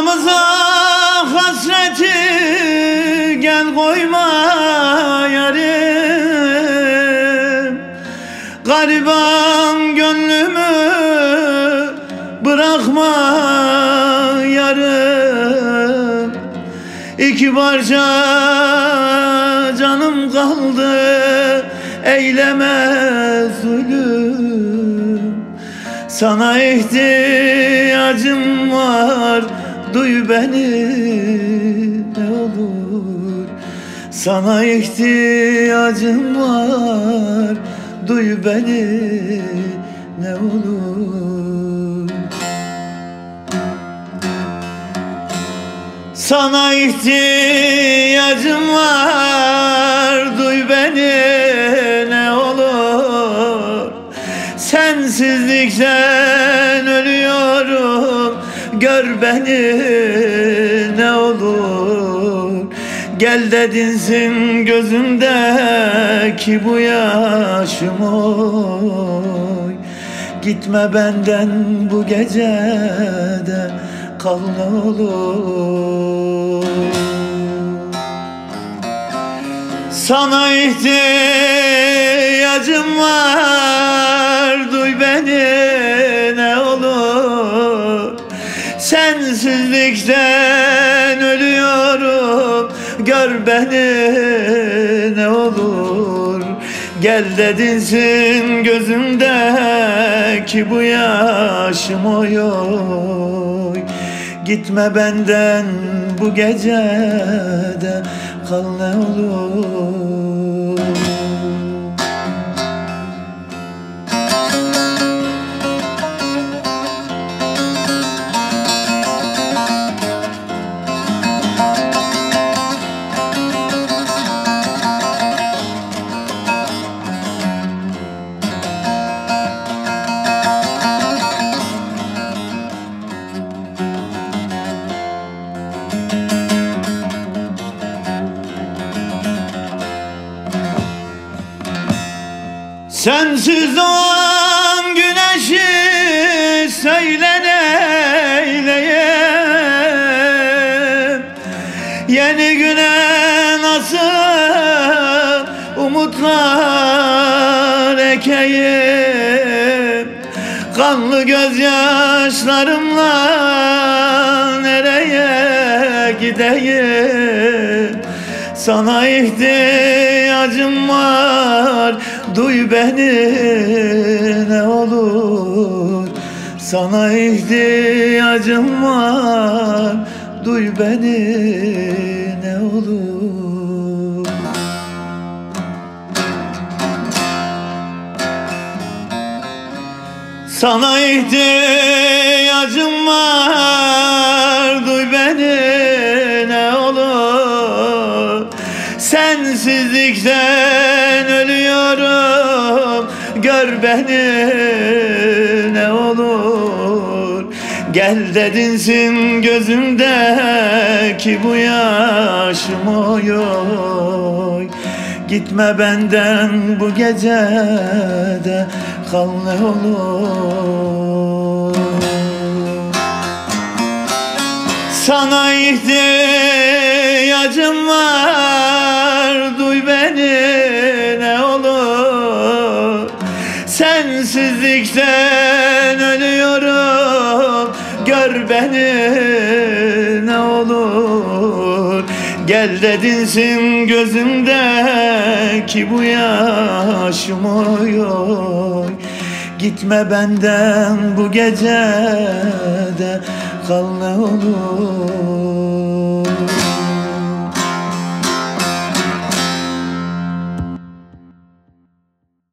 Aramıza hasreti gel koyma yarim. Gariban gönlümü bırakma yarım. İki parça canım kaldı, eyleme zulüm. Sana ihtiyacım var, duy beni ne olur. Sana ihtiyacım var, duy beni ne olur. Sana ihtiyacım var, duy beni ne olur. Sensizlikten ölüyorum, gör beni ne olur. Gel de dinsin gözümdeki bu yaşım oy. Gitme benden bu gecede, kal ne olur. Sana ihtiyacım var, duy beni ne olur. Sensizlikten ölüyorum, gör beni ne olur. Gel de dinsin gözümdeki bu yaşım oy oy. Gitme benden bu gecede, kal ne olur. Sensiz doğan güneşi söyle neyleyim. Yeni güne nasıl umutlar ekeyim. Kanlı gözyaşlarımla nereye gideyim. Sana ihtiyacım var, duy beni ne olur. Sana ihtiyacım var, duy beni ne olur. Sana ihtiyacım var, duy beni ne olur. Sensizlikten ölüyorum, gör beni ne olur. Gel de dinsin gözümdeki bu yaşım oy oy. Gitme benden bu gecede, kal ne olur. Sana ihtiyacım var, duy beni ne olur. Sensizlikten ölüyorum, gör beni ne olur. Gel de dinsin gözümdeki bu yaşım oy oy. Gitme benden bu gecede, kal ne olur.